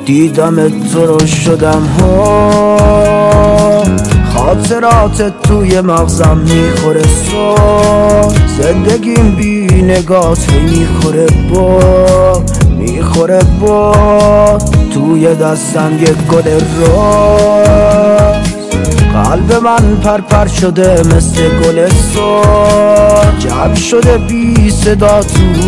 دیدم تو رو شدم ها، خاطرات توی مغزم میخوره سر، زندگیم بی نگات میخوره بار توی دستم یک گل روز، قلب من پرپر شده مثل گل سر، جمع شده بی صدا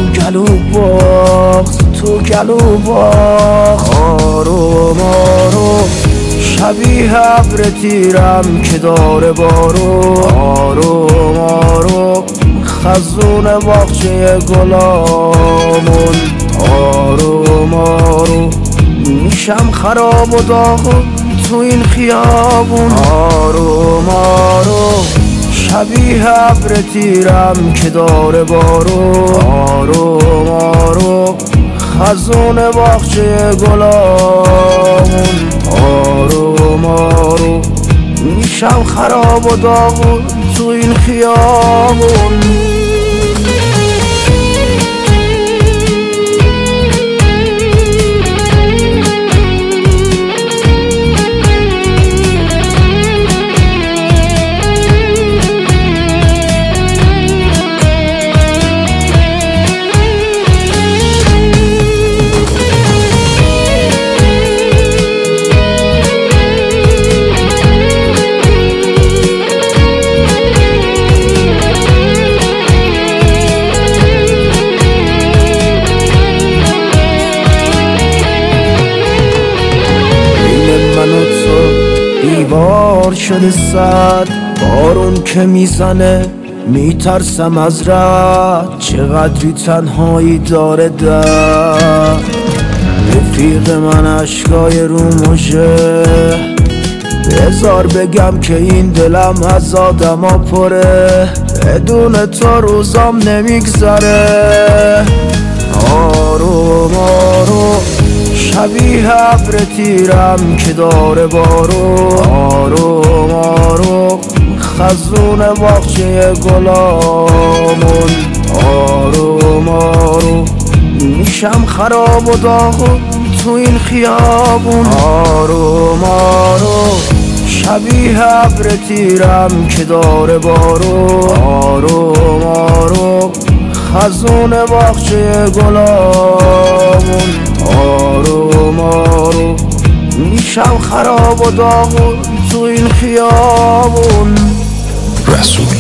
تو گلو باغ آروم آروم شبیه ابر تیرم که داره بارون، آروم آروم خزون باغچه گلامون، آروم آروم میشم خراب و داغون تو این خیابون، آروم آروم شبیه ابر تیرم که داره بارون، آروم آروم خزون باغچه گلامون، آروم آروم میشم خراب و داغون تو این خیابون. دیوار شده صد، بارون که میزنه میترسم از رد، چقدری تنهایی داره در رفیق من اشکای رو مژه، بذار بگم که این دلم از آدما پره، بدون تو روزام نمیگذره، آروم آروم شبیه ابر تیرم که داره بارون، آروم آروم خزون باغچه گلامون، آروم آروم میشم خراب و داغون تو این خیابون، آروم آروم شبیه ابر تیرم که داره بارون، آروم آروم خزون باغچه گلامون، آروم آروم میشم خراب و داغون تو این خیابون. رسول